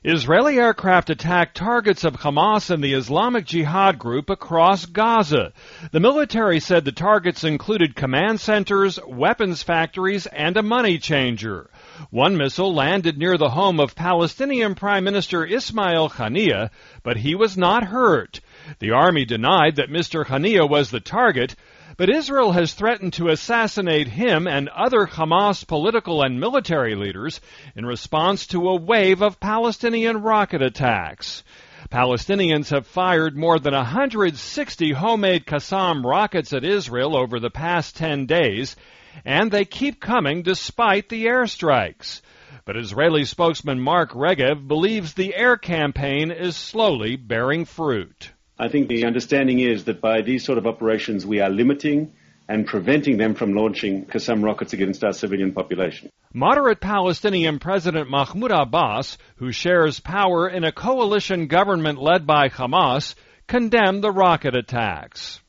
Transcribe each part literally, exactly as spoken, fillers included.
Israeli aircraft attacked targets of Hamas and the Islamic Jihad group across Gaza. The military said the targets included command centers, weapons factories, and a money changer. One missile landed near the home of Palestinian Prime Minister Ismail Haniyeh, but he was not hurt. The army denied that Mister Haniyeh was the target, but Israel has threatened to assassinate him and other Hamas political and military leaders in response to a wave of Palestinian rocket attacks. Palestinians have fired more than one hundred sixty homemade Qassam rockets at Israel over the past ten days, and they keep coming despite the airstrikes. But Israeli spokesman Mark Regev believes the air campaign is slowly bearing fruit. I think the understanding is that by these sort of operations we are limiting and preventing them from launching Qassam rockets against our civilian population. Moderate Palestinian President Mahmoud Abbas, who shares power in a coalition government led by Hamas, condemned the rocket attacks.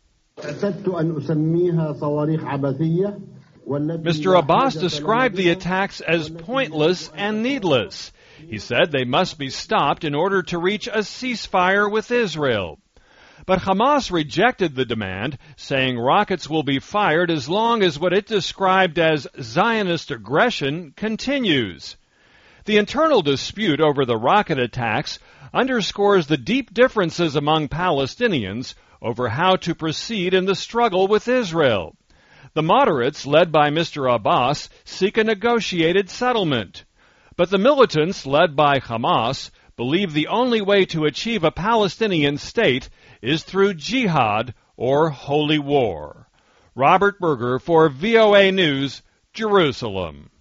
Mister Abbas described the attacks as pointless and needless. He said they must be stopped in order to reach a ceasefire with Israel. But Hamas rejected the demand, saying rockets will be fired as long as what it described as Zionist aggression continues. The internal dispute over the rocket attacks underscores the deep differences among Palestinians over how to proceed in the struggle with Israel. The moderates, led by Mister Abbas, seek a negotiated settlement. But the militants, led by Hamas, believe the only way to achieve a Palestinian state is through jihad or holy war. Robert Berger for V O A News, Jerusalem.